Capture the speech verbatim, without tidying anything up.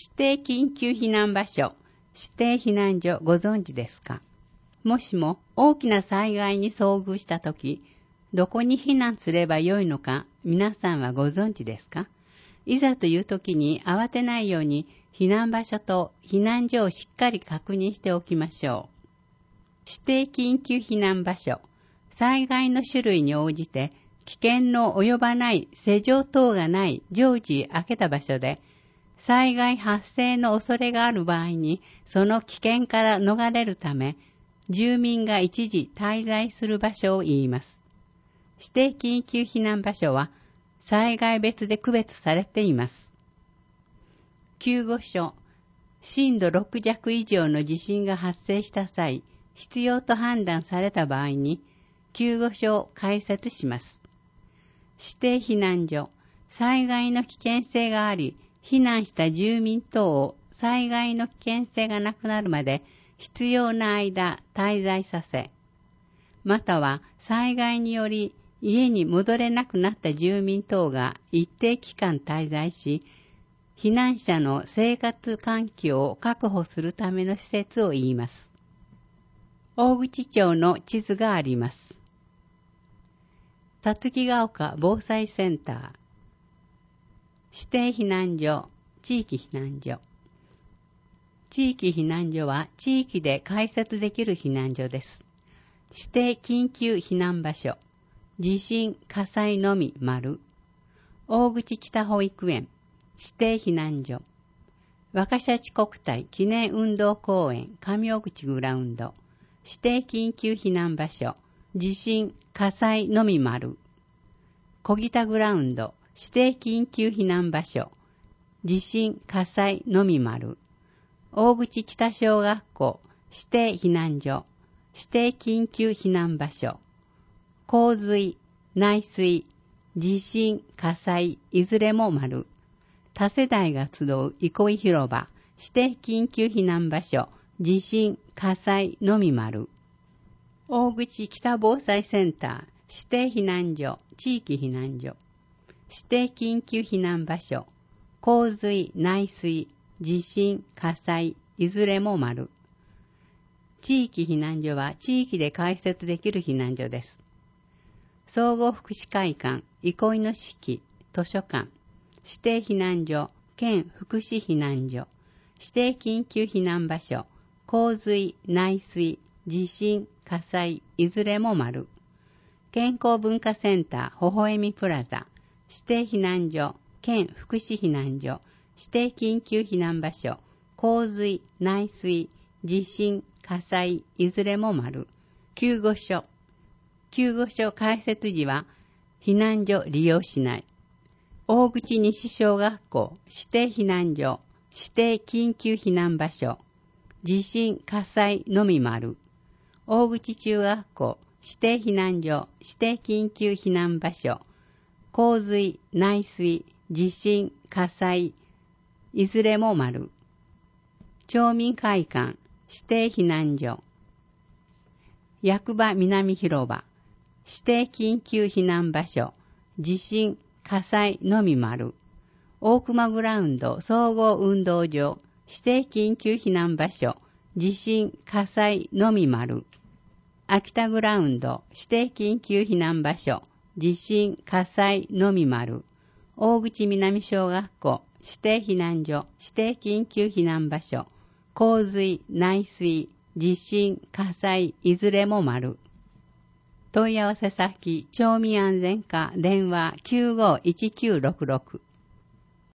指定緊急避難場所、指定避難所ご存知ですか？もしも大きな災害に遭遇したとき、どこに避難すればよいのか皆さんはご存知ですか？いざというときに慌てないように避難場所と避難所をしっかり確認しておきましょう。指定緊急避難場所、災害の種類に応じて危険の及ばない施錠等がない常時開けた場所で、災害発生の恐れがある場合にその危険から逃れるため、住民が一時滞在する場所を言います。指定緊急避難場所は災害別で区別されています。救護所、震度ろく弱以上の地震が発生した際、必要と判断された場合に、救護所を開設します。指定避難所、災害の危険性があり、避難した住民等を災害の危険性がなくなるまで必要な間滞在させ、または災害により家に戻れなくなった住民等が一定期間滞在し、避難者の生活環境を確保するための施設を言います。大口町の地図があります。さつきが丘防災センター、指定避難所、地域避難所。地域避難所は地域で開設できる避難所です。指定緊急避難場所、地震、火災のみ丸。大口北保育園、指定避難所。若シャチ国体記念運動公園上大口グラウンド、指定緊急避難場所、地震、火災のみ丸。小北グラウンド、指定緊急避難場所、地震、火災のみ丸。大口北小学校、指定避難所、指定緊急避難場所。洪水、内水、地震、火災、いずれも丸。多世代が集う憩い広場、指定緊急避難場所、地震、火災のみ丸。大口北防災センター、指定避難所、地域避難所。指定緊急避難場所、洪水、内水、地震、火災、いずれも丸。地域避難所は地域で開設できる避難所です。総合福祉会館、憩いの式、図書館、指定避難所、県福祉避難所、指定緊急避難場所、洪水、内水、地震、火災、いずれも丸。健康文化センター、微笑みプラザ、指定避難所、県福祉避難所、指定緊急避難場所、洪水、内水、地震、火災、いずれも丸。救護所。救護所開設時は、避難所利用しない。大口西小学校、指定避難所、指定緊急避難場所、地震、火災のみ丸。大口中学校、指定避難所、指定緊急避難場所、洪水、内水、地震、火災、いずれも丸。町民会館、指定避難所。役場南広場、指定緊急避難場所、地震、火災のみ丸。大熊グラウンド総合運動場、指定緊急避難場所、地震、火災のみ丸。秋田グラウンド指定緊急避難場所、地震、火災のみ丸。大口南小学校指定避難所、指定緊急避難場所、洪水、内水、地震、火災、いずれも丸。問い合わせ先、町民安全課電話きゅうごいちきゅうろくろく。